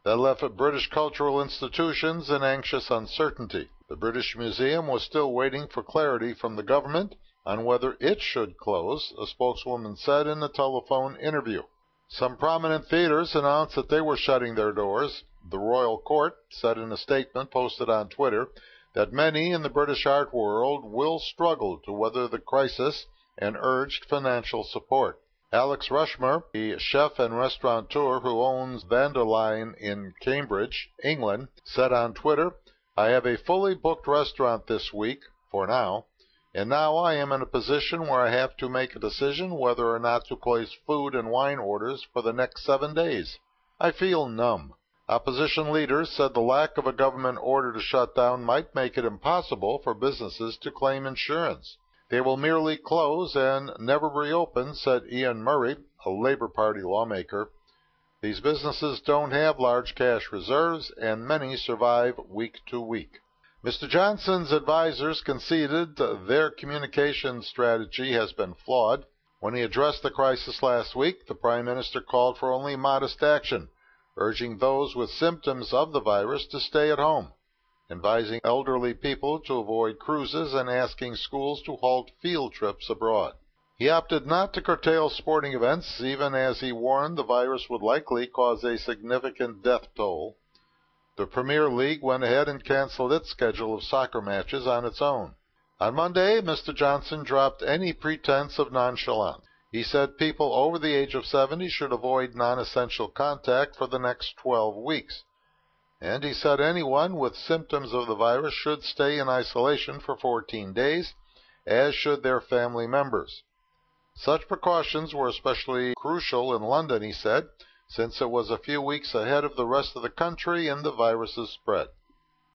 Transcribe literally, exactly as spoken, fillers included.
That left British cultural institutions in anxious uncertainty. The British Museum was still waiting for clarity from the government on whether it should close, a spokeswoman said in a telephone interview. Some prominent theaters announced that they were shutting their doors. The Royal Court said in a statement posted on Twitter that many in the British art world will struggle to weather the crisis and urged financial support. Alex Rushmer, the chef and restaurateur who owns Vanderline in Cambridge, England, said on Twitter, "I have a fully booked restaurant this week, for now, and now I am in a position where I have to make a decision whether or not to place food and wine orders for the next seven days. I feel numb." Opposition leaders said the lack of a government order to shut down might make it impossible for businesses to claim insurance. They will merely close and never reopen, said Ian Murray, a Labour Party lawmaker. These businesses don't have large cash reserves, and many survive week to week. Mister Johnson's advisers conceded their communication strategy has been flawed. When he addressed the crisis last week, the Prime Minister called for only modest action, urging those with symptoms of the virus to stay at home, advising elderly people to avoid cruises, and asking schools to halt field trips abroad. He opted not to curtail sporting events, even as he warned the virus would likely cause a significant death toll. The Premier League went ahead and canceled its schedule of soccer matches on its own. On Monday, Mister Johnson dropped any pretense of nonchalance. He said people over the age of seventy should avoid non-essential contact for the next twelve weeks. And he said anyone with symptoms of the virus should stay in isolation for fourteen days, as should their family members. Such precautions were especially crucial in London, he said, since it was a few weeks ahead of the rest of the country in the virus's spread.